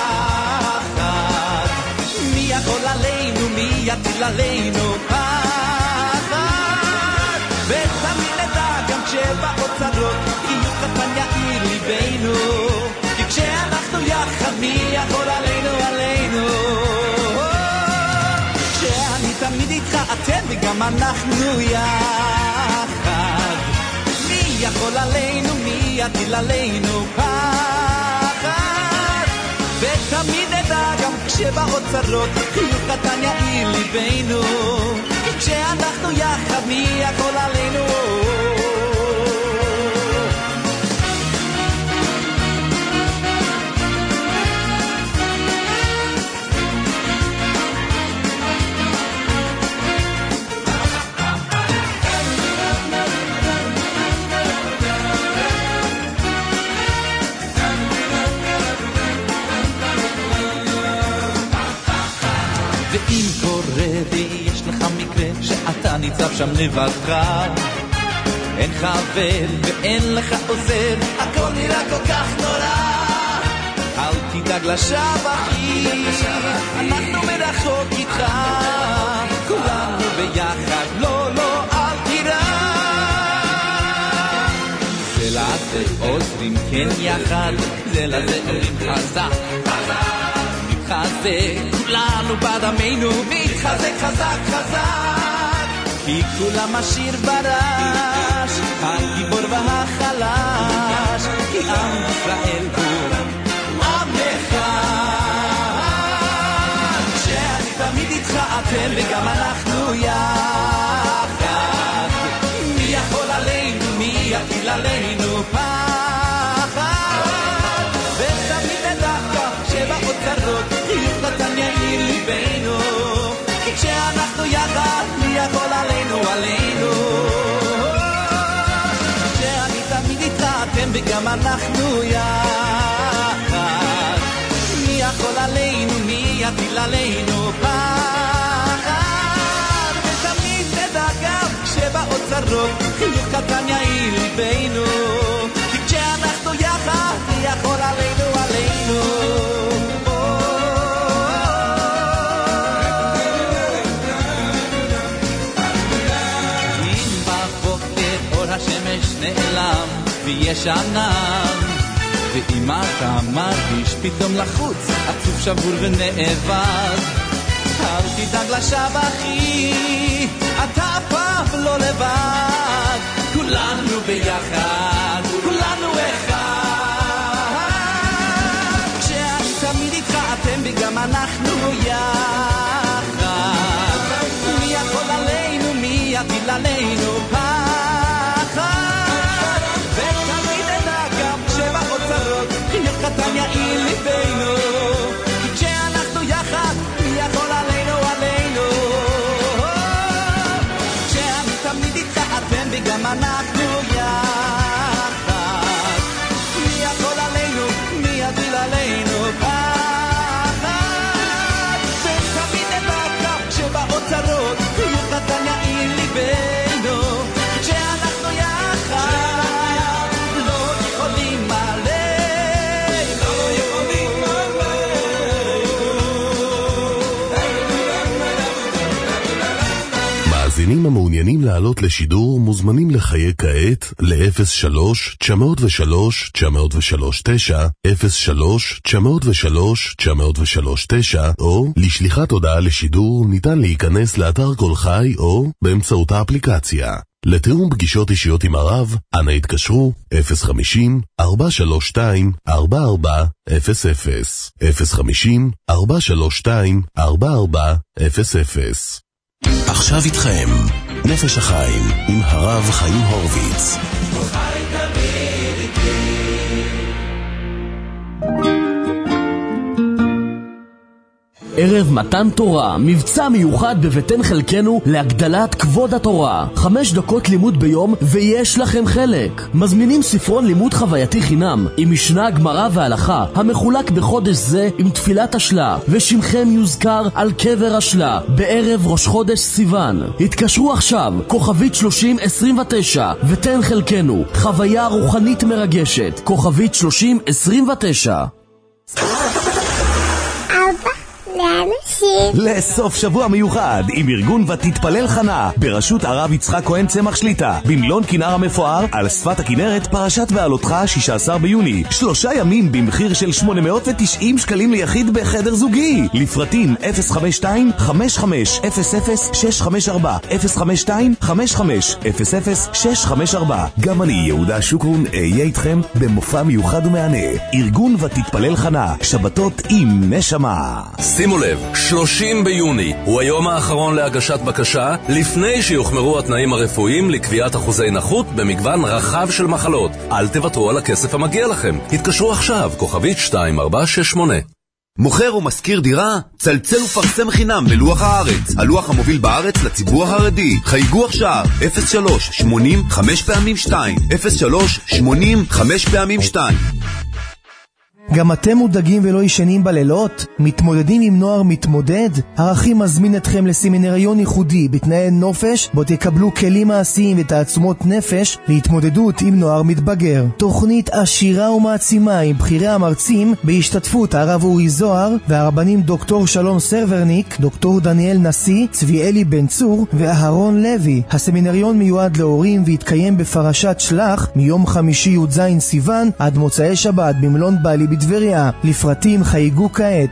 יחד, מי יכול עלינו מי יטיל עלינו פחד, ותמיד נדע גם כשבאות צרות יהיו קטן יאיר ליבנו, כי כשאנחנו יחד מי יכול עלינו עלינו. כשאני תמיד איתך אתם וגם אנחנו יחד, מי יכול עלינו מי יטיל עלינו פחד, ותמיד נדע גם כשבאות צרות יהיו קטן יאיר ליבנו, כי כשאנחנו יחד מי יכול עלינו. ואם קורה ויש לך מקרה שאתה ניצב שם לבדך, אין חבר ואין לך עוזר, הכל נראה כל כך נורא, אל תדאג לשווא אחי, אנחנו מרחוק איתך, כולנו ביחד, לא לא אל תירא, זה לעזור לזה עוזרים כן יחד, זה לזה אומרים חזק, נתחזק כולנו בדמנו, נתחזק חזק חזק, כי כולם השיר ברש, הגיבור והחלש, כי עם ישראל הוא עם אחד, שאני תמיד איתך אתם וגם אנחנו יחד, מי יכול עלינו, מי יפיל עלינו פחד, ותמיד נדע שבאוצרות חיוך קטן יאיר ליבנו, כי כשאנחנו יחד מי יכול עלינו עלינו, שאני תמיד איתך אתם וגם אנחנו יחד, מי יכול עלינו, מי יפיל עלינו פחד, ותמיד נדע גם שבאוצרות חיוך קטן יאיר ליבנו, כי כשאנחנו יחד מי יכול עלינו עלינו. אם בבוקר אור השמש נעלם ויש ענן, ואם אתה מרגיש פתאום לחוץ, עצוב שבור ונאבד, אל תדאג לשווא אחי, אתה פעם לא לבד, כולנו ביחד, כולנו אחד, כשאני תמיד איתך אתם וגם אנחנו יחד, מי יכול עלינו, מי יטיל עלינו פחד, ותמיד נדע גם שבאוצרות חיוך קטן יאיר ליבנו, כי כשאנחנו יחד מי יכול עלינו עלינו, כשאני תמיד איתך אתם וגם אנחנו יחד, מי יכול עלינו, מי יטיל עלינו פחד, ותמיד נדע גם שבאוצרות חיוך קטן יאיר ליבנו, כשאנחנו יחד לא יכולים עלינו, לא יכולים עלינו. מאזינים המעוניינים לעלות לשידור מוזמנים לחייג כעת ל-03-903-903-9, 03-903-903-9, או לשליחת הודעה לשידור ניתן להיכנס לאתר כל חי או באמצעות האפליקציה. לתיאום פגישות אישיות עם הרב, אנא התקשרו 050-432-4400, 050-432-4400. עכשיו איתכם, נפש החיים עם הרב חיים הורוביץ. ערב מתן תורה, מבצע מיוחד בבטן חלקנו להגדלת כבוד התורה. 5 דקות לימוד ביום ויש לכם חלק. מזמינים ספרון לימוד חווייתי חינם עם משנה, גמרא והלכה המחולק בחודש זה עם תפילת השלה, ושמכם יוזכר על קבר השלה בערב ראש חודש סיוון. התקשרו עכשיו, כוכבית 3029, ותן חלקנו, חוויה רוחנית מרגשת, כוכבית 3029. לסוף שבוע מיוחד עם ארגון ותתפלל חנה בראשות הרב יצחק כהן צמח שליטה במלון כנר המפואר על שפת הכנרת, פרשת ועלותך 16 ביוני, 3 ימים במחיר של 890 שקלים ליחיד בחדר זוגי. לפרטים 052-5500-654, 052-5500-654. גם אני יהודה שוקרון אהיה איתכם במופע מיוחד ומענה. ארגון ותתפלל חנה, שבתות עם נשמה. שימו לב, 30 ביוני הוא היום האחרון להגשת בקשה לפני שיוחמרו התנאים הרפואיים לקביעת אחוזי נכות במגוון רחב של מחלות. אל תוותרו על הכסף המגיע לכם. התקשרו עכשיו, כוכבית 2468. מוכר ומזכיר דירה? צלצל ופרסם חינם בלוח הארץ, הלוח המוביל בארץ לציבור החרדי. חייגו עכשיו 03-80-5x2, 03-80-5x2. גם אתם מודאגים ולא ישנים בלילות? מתמודדים עם נוער מתמודד? ערכים מזמין אתכם לסמינריון ייחודי בתנאי נופש, בו תקבלו כלים מעשיים ותעצומות נפש להתמודדות עם נוער מתבגר. תוכנית עשירה ומעצימה עם בחירי המרצים בהשתתפות הרב אורי זוהר והרבנים דוקטור שלום סרברניק, דוקטור דניאל נשיא, צביאלי בן צור ואהרון לוי. הסמינריון מיועד להורים והתקיים בפרשת שלח מיום חמישי י"ז סיוון עד מוצאי שבת במלון בעלי בטבריה. לפרטים חייגו כעת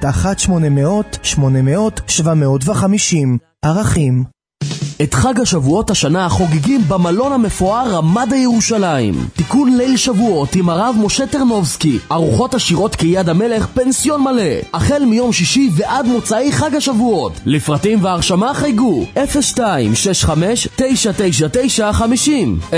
1-800-800-750. ערכים. את חג השבועות השנה חוגגים במלון המפואר רמדה ירושלים. תיקון ליל שבועות עם הרב משה טרנובסקי, ארוחות עשירות כיד המלך, פנסיון מלא, החל מיום שישי ועד מוצאי חג השבועות. לפרטים והרשמה חייגו 02-65-999-50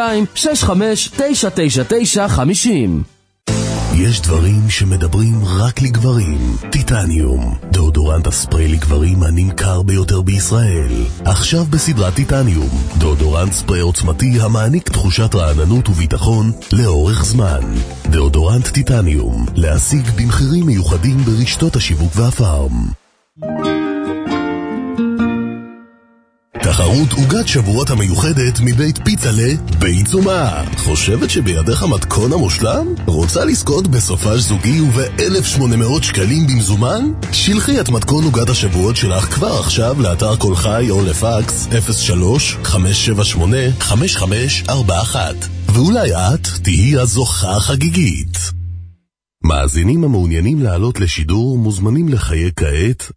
02-65-999-50. יש דברים שמדברים רק לגברים. טיטניום, דאודורנט הספרי לגברים הנמכר ביותר בישראל. עכשיו בסדרת טיטניום, דאודורנט ספרי עוצמתי המעניק תחושת רעננות וביטחון לאורך זמן. דאודורנט טיטניום, להשיג במחירים מיוחדים ברשתות השיווק והפארם. תחרות עוגת שבועות המיוחדת מבית פיצלה בעיצומה. חושבת שבידיך מתכון המושלם? רוצה לזכות בסופש זוגי וב-1,800 שקלים במזומן? שלחי את מתכון עוגת השבועות שלך כבר עכשיו לאתר כל חי או לפקס 03-578-5541 ואולי את תהי הזוכה החגיגית. מאזינים המעוניינים לעלות לשידור מוזמנים לחייג כעת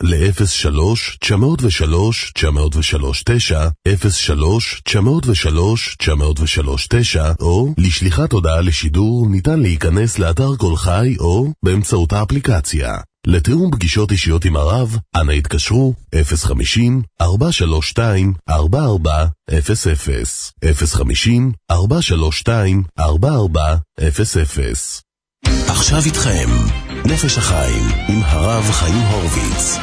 ל-03-903-903-9 03-903-903-9 או לשליחת הודעה לשידור ניתן להיכנס לאתר כל חי או באמצעות האפליקציה. לתיאום פגישות אישיות עם הרב, אנא התקשרו 050-432-4400 050-432-4400. עכשיו איתכם, נפש החיים עם הרב חיים הורוביץ.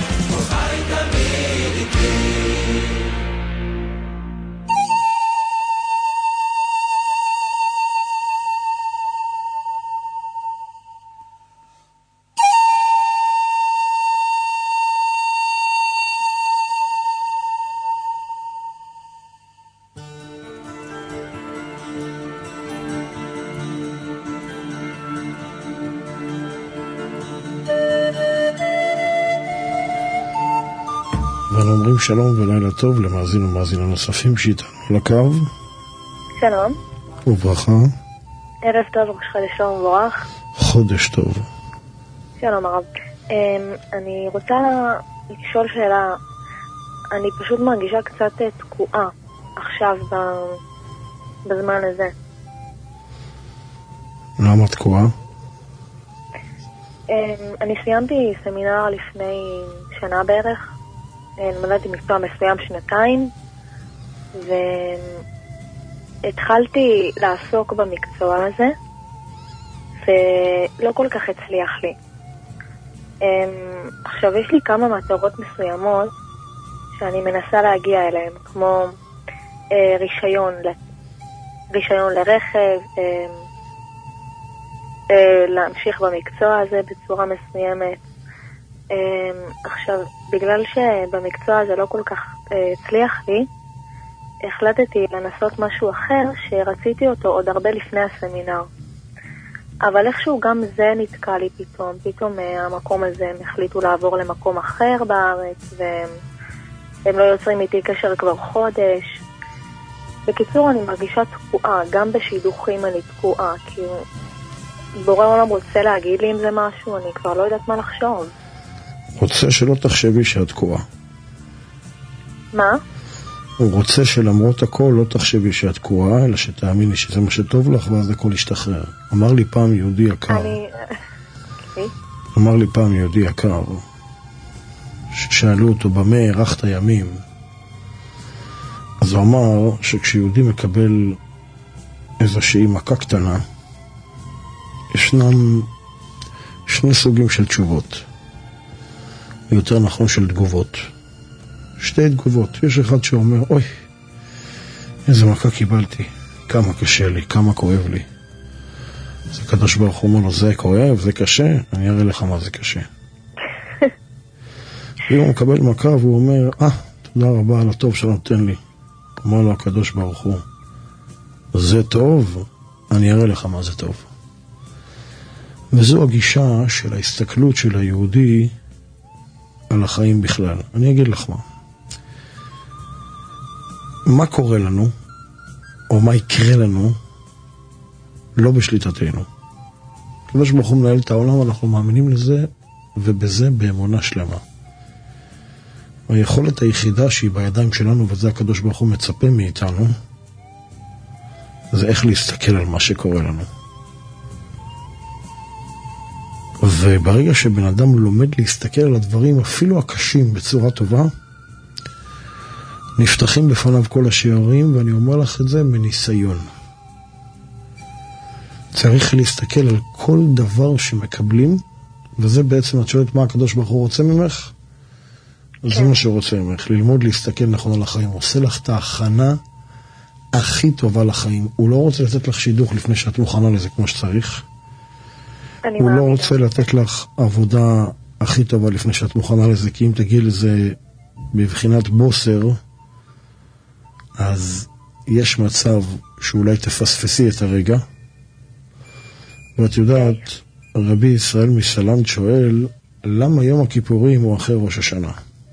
אומרים שלום ולילה טוב למאזין ומאזינה נוספים שאיתנו על הקו. שלום. וברכה. ערב טוב, ראש חודש טוב ומבורך. חודש טוב. שלום הרב. אני רוצה לשאול שאלה. אני פשוט מרגישה קצת תקועה עכשיו בזמן הזה. למה תקועה? אני סיימתי סמינר לפני שנה בערך. למדתי מקצוע מסוים 2 והתחלתי לעסוק במקצוע הזה ולא כל כך הצליח לי. עכשיו יש לי כמה מטרות מסוימות שאני מנסה להגיע אליהן, כמו רישיון לרכב, להמשיך במקצוע הזה בצורה מסוימת. עכשיו, בגלל שבמקצוע הזה לא כל כך הצליח לי, החלטתי לנסות משהו אחר שרציתי אותו עוד הרבה לפני הסמינר. אבל איכשהו גם זה נתקע לי פתאום המקום הזה הם החליטו לעבור למקום אחר בארץ והם לא יוצרים איתי קשר כבר חודש. בקיצור, אני מרגישה תקועה, גם בשידוכים אני תקועה, כי בורא עולם רוצה להגיד לי אם זה משהו, אני כבר לא יודעת מה לחשוב. רוצה שלא תחשבי שאת תקועה. מה? הוא רוצה שלמרות הכל לא תחשבי שאת תקועה, אלא שתאמיני שזה מה שטוב לך ואז הכל ישתחרר. אמר לי פעם יהודי יקר, אמר לי פעם יהודי יקר, ששאלו אותו במה הארכת ימים, אז הוא אמר שכשיהודי מקבל איזושהי מכה קטנה, ישנם שני סוגים של תשובות, יותר נכון של תגובות. שתי תגובות. יש אחד שאומר, אוי, איזה מכה קיבלתי, כמה קשה לי, כמה כואב לי. אז הקדוש ברוך הוא אומר לו, זה כואב, זה קשה, אני אראה לך מה זה קשה. ואם הוא מקבל מכה והוא אומר, תודה רבה על הטוב שנותן לי. אומר לו הקדוש ברוך הוא, זה טוב, אני אראה לך מה זה טוב. וזו הגישה של ההסתכלות של היהודי על החיים בכלל. אני אגיד לך מה קורה לנו, או מה יקרה לנו, לא בשליטתנו. הקדוש ברוך הוא מנהל את העולם, אנחנו מאמינים לזה, ובזה באמונה שלמה. היכולת היחידה שהיא בידיים שלנו, וזה הקדוש ברוך הוא מצפה מאיתנו, זה איך להסתכל על מה שקורה לנו. וברגע שבן אדם לומד להסתכל על הדברים אפילו הקשים בצורה טובה, נפתחים בפניו כל השערים, ואני אומר לך את זה מניסיון. צריך להסתכל על כל דבר שמקבלים, וזה בעצם, את שואלת מה הקדוש ברוך הוא רוצה ממך? זה מה שהוא רוצה ממך, ללמוד להסתכל נכון על החיים. הוא עושה לך את ההכנה הכי טובה לחיים. הוא לא רוצה לתת לך שידוך לפני שאת מוכנה לזה כמו שצריך. הוא לא רוצה לתת לך עבודה הכי טובה לפני שאת מוכנה לזה, כי אם תגיע לזה בבחינת בוסר, אז יש מצב שאולי תפספסי את הרגע. ואת יודעת, רבי ישראל מסלנט שואל, למה יום הכיפורים הוא אחרי ראש השנה?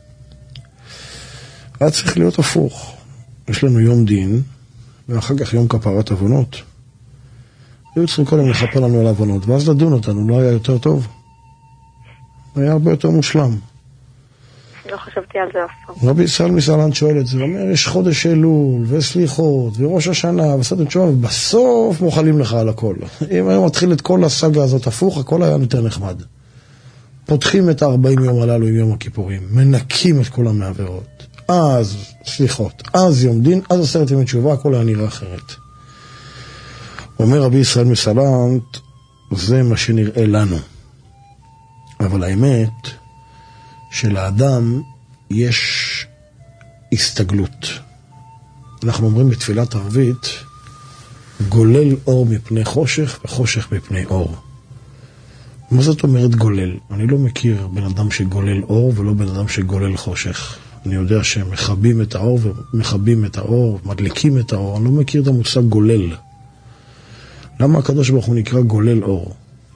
היה צריך להיות הפוך. יש לנו יום דין, ואחר כך יום כפרת עוונות. היו צריכים קודם לחפר לנו על העוונות, ואז לדון אותנו, לא היה יותר טוב? היה הרבה יותר מושלם. לא חשבתי על זה אף פעם. רבי ישראל מסלנט שואל את זה, הוא אומר, יש חודש אלול, וסליחות, וראש השנה, וסתם תשובה, ובסוף מוכלים לך על הכל. אם היום מתחיל את כל הסגה הזאת הפוך, הכל היה יותר נחמד. פותחים את 40 יום הללו עם יום הכיפורים, מנקים את כל המעברות. אז סליחות, אז יום דין, אז 10 ימי תשובה, הכל היה נראה אחרת. אומר רבי ישראל מסלנט, זה מה שנראה לנו. אבל האמת, שלאדם יש הסתגלות. אנחנו אומרים בתפילת ערבית, גולל אור מפני חושך וחושך מפני אור. מה זאת אומרת גולל? אני לא מכיר בן אדם שגולל אור ולא בן אדם שגולל חושך. אני יודע שהם מחבים את האור ומחבים את האור, מדליקים את האור. אני לא מכיר את המושג גולל. למה הקדוש ברוך הוא נקרא גולל אור?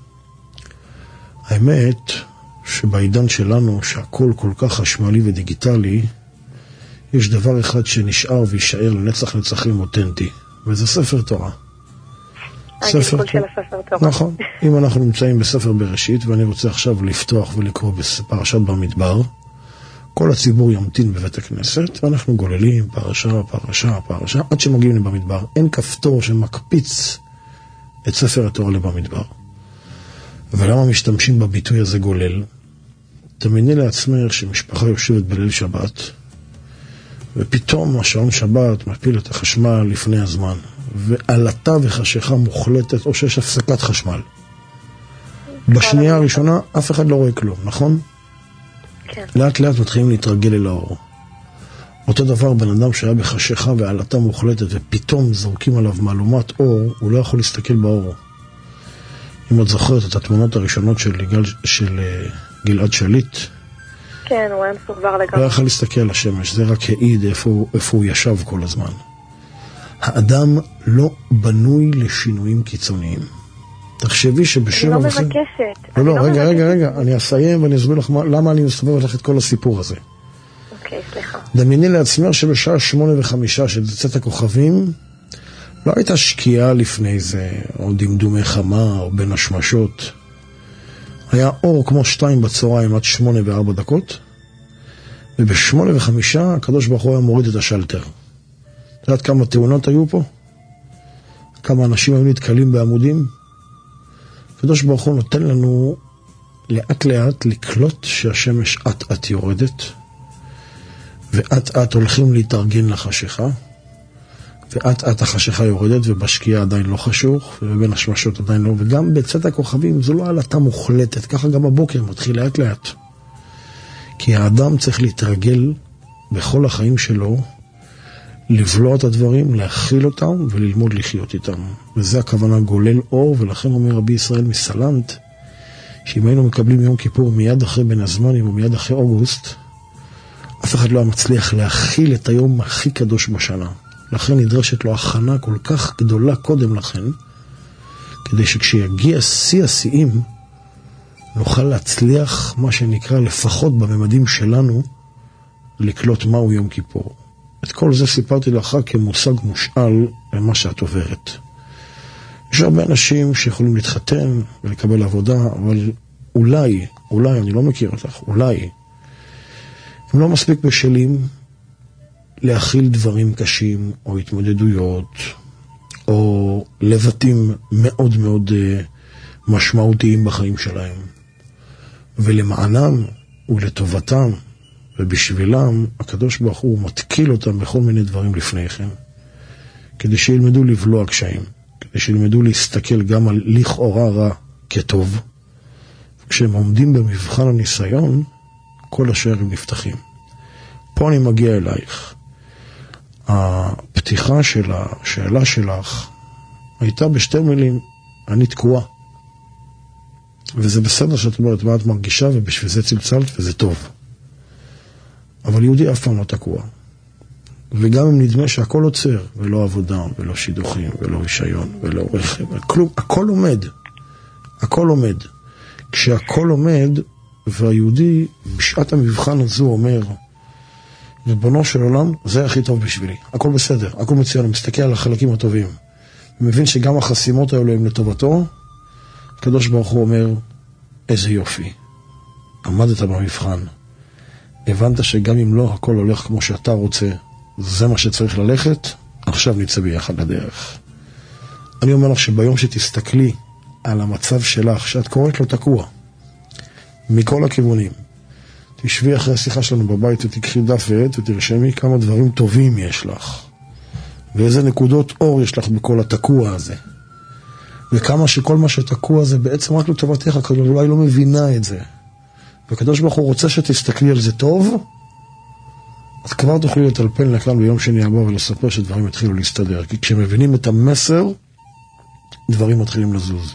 האמת שבעידן שלנו, שהכל כל כך חשמלי ודיגיטלי, יש דבר אחד שנשאר וישאר לנצח נצחים אותנטי, וזה ספר תורה. ספר תורה. נכון. אם אנחנו נמצאים בספר בראשית, ואני רוצה עכשיו לפתוח ולקרוא בפרשת במדבר, כל הציבור ימתין בבית הכנסת, ואנחנו גוללים פרשה, פרשה, פרשה, עד שמגיעים לבמדבר. אין כפתור שמקפיץ את ספר התורה לבמדבר. ולמה משתמשים בביטוי הזה גולל? תמיני לעצמך שמשפחה יושבת בליל שבת, ופתאום השעון שבת מפיל את החשמל לפני הזמן, ועלתה וחשיכה מוחלטת, או שיש הפסקת חשמל. בשנייה הראשונה אף אחד לא רואה כלום, נכון? כן. לאט לאט מתחילים להתרגל אל האור. אותו דבר בן אדם שהיה בחשיכה ועלתה מוחלטת, ופתאום זורקים עליו מעלומת אור, הוא לא יכול להסתכל באור. אם את זוכרת את התמונות הראשונות של גלעד שליט, כן, הוא היה מסוגבר לגמרי. לא יכול להסתכל על השמש, זה רק העיד איפה הוא ישב כל הזמן. האדם לא בנוי לשינויים קיצוניים. תחשבי שבשבע אני לא וחצי... מבקשת. לא, רגע, אני אסיים ואני אסביר לך למה אני מסתובב לך את כל הסיפור הזה. אוקיי, סליחה. דמייני לעצמך שבשעה 8:05 של צאת הכוכבים, לא הייתה שקיעה לפני זה, או דמדומי חמה, או בין השמשות. היה אור כמו 2 בצהריים עד 8:04, וב-8:05 הקדוש ברוך הוא היה מוריד את השלטר. את יודעת כמה תאונות היו פה? כמה אנשים היו נתקלים בעמודים? הקדוש ברוך הוא נותן לנו לאט לאט לקלוט שהשמש אט יורדת, ואט הולכים להתארגן לחשיכה, ואט החשיכה יורדת, ובשקיעה עדיין לא חשוך, ובין השמשות עדיין לא, וגם בצאת הכוכבים זו לא עלתה מוחלטת, ככה גם הבוקר מתחיל לאט לאט. כי האדם צריך להתרגל בכל החיים שלו, לבלוע את הדברים, להכיל אותם וללמוד לחיות איתם. וזה הכוונה גולל אור, ולכן אומר רבי ישראל מסלנט, שאם היינו מקבלים יום כיפור מיד אחרי בין הזמנים או מיד אחרי אוגוסט, אף אחד לא מצליח להכיל את היום הכי קדוש בשנה. לכן נדרשת לו הכנה כל כך גדולה קודם לכן, כדי שכשיגיע שיא השיאים, נוכל להצליח מה שנקרא לפחות בממדים שלנו, לקלוט מהו יום כיפור. את כל זה סיפרתי לך כמושג מושאל למה שאת עוברת. יש הרבה אנשים שיכולים להתחתן ולקבל עבודה, אבל אולי, אני לא מכיר אותך, אולי, הם לא מספיק בשלים להכיל דברים קשים או התמודדויות או לבטים מאוד מאוד משמעותיים בחיים שלהם. ולמענם ולטובתם ובשבילם הקדוש ברוך הוא מתקיל אותם בכל מיני דברים לפני כן, כדי שילמדו לבלוע קשיים, כדי שילמדו להסתכל גם על לכאורה רע כטוב. כשהם עומדים במבחן הניסיון, כל השערים נפתחים. פה אני מגיע אלייך. הפתיחה של השאלה שלך הייתה בשתי מילים, אני תקועה. וזה בסדר שאת אומרת מה את מרגישה, ובשביל זה צלצלת וזה טוב. אבל יהודי אף פעם לא תקוע. וגם אם נדמה שהכל עוצר, ולא עבודה, ולא שידוכים, ולא רישיון, ולא רכב, כלום, הכל עומד. הכל עומד. כשהכל עומד, והיהודי בשעת המבחן הזו אומר, ריבונו של עולם, זה הכי טוב בשבילי. הכל בסדר, הכל מצוין, הוא מסתכל על החלקים הטובים. הוא מבין שגם החסימות האלו הם לטובתו, הקדוש ברוך הוא אומר, איזה יופי. עמדת במבחן. הבנת שגם אם לא הכל הולך כמו שאתה רוצה, זה מה שצריך ללכת, עכשיו נצא ביחד לדרך. אני אומר לך שביום שתסתכלי על המצב שלך, שאת קוראת לו תקוע, מכל הכיוונים, תשבי אחרי השיחה שלנו בבית ותקחי דף ועט ותרשמי כמה דברים טובים יש לך, ואיזה נקודות אור יש לך בכל התקוע הזה, וכמה שכל מה שתקוע זה בעצם רק לטובתך, כי אולי לא מבינה את זה. והקדוש ברוך הוא רוצה שתסתכלי על זה טוב, אז כבר תוכלי לטלפן לכלל ביום שני הבא ולספר שדברים התחילו להסתדר. כי כשמבינים את המסר, דברים מתחילים לזוז.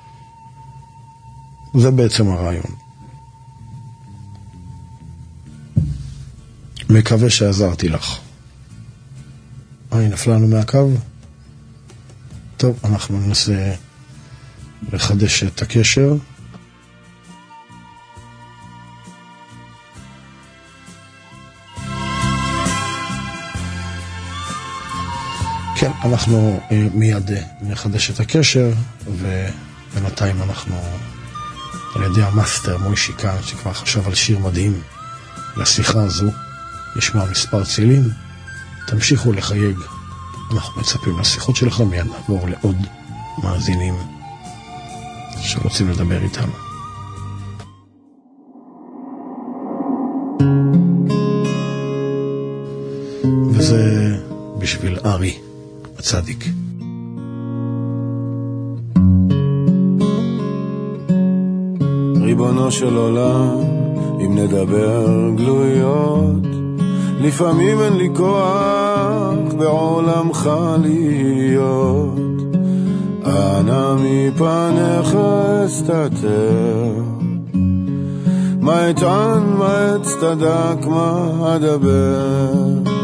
זה בעצם הרעיון. מקווה שעזרתי לך. נפלה לנו מהקו? טוב, אנחנו ננסה לחדש את הקשר. כן, אנחנו מיד נחדש את הקשר, ובינתיים אנחנו על ידי המאסטר מוישי כאן, שכבר חשב על שיר מדהים לשיחה הזו, נשמע מספר צילים, תמשיכו לחייג, אנחנו מצפים לשיחות שלכם, מיד נעבור לעוד מאזינים שרוצים לדבר איתנו. וזה בשביל ארי הצדיק. ריבונו של עולם, אם נדבר גלויות, לפעמים אין לי כוח בעולמך להיות. אנא מפניך אסתתר, מה אטען, מה אצטדק, מה אדבר.